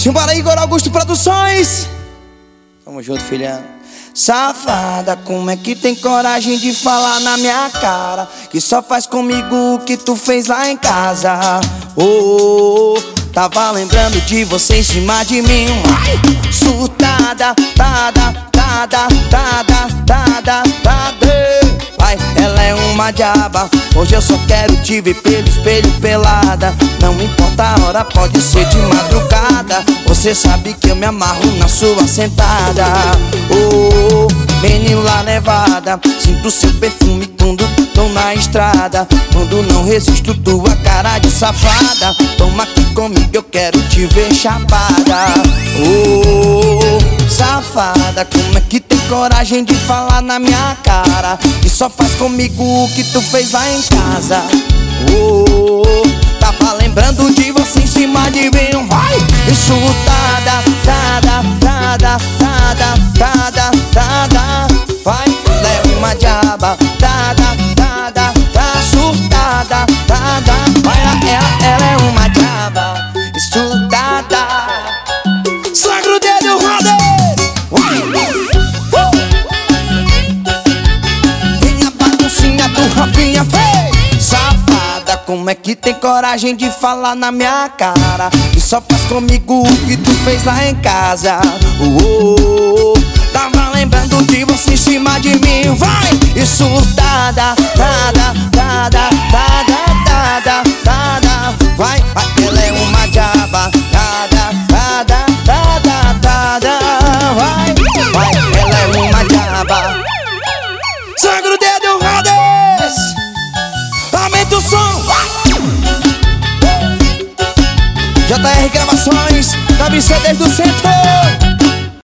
Simbora, Igor Augusto Produções. Tamo junto, filhão. Safada, como é que tem coragem de falar na minha cara que só faz comigo o que tu fez lá em casa? Oh, tava lembrando de você em cima de mim. Surtada, vai, ela é uma diaba. Hoje eu só quero te ver pelo espelho pelada. Não importa a hora, pode ser de madrugada. Você sabe que eu me amarro na sua sentada. Oh, menino lá levada, sinto seu perfume quando tô na estrada. Quando não resisto tua cara de safada. Toma aqui comigo, eu quero te ver chapada. Oh, safada, como é que tem coragem de falar na minha cara que só faz comigo o que tu fez lá em casa? Oh, tava lembrando de você em cima de mim. Vai, surtada, vai, ela é uma diaba. Surtada, ela é uma diaba. Surtada. Sagra o dedo, roda. Vem a baguncinha do Rafinha, fez. Safada, como é que tem coragem de falar na minha cara que só faz comigo o que tu fez lá em casa? Oh, tava lembrando de você em cima de mim. Vai, e surtada, vai, ela é uma diaba. Vai, ela é uma diaba. Sangra o dedo, Rodes. Aumenta o som. JR Gravações, WCDs do Centro.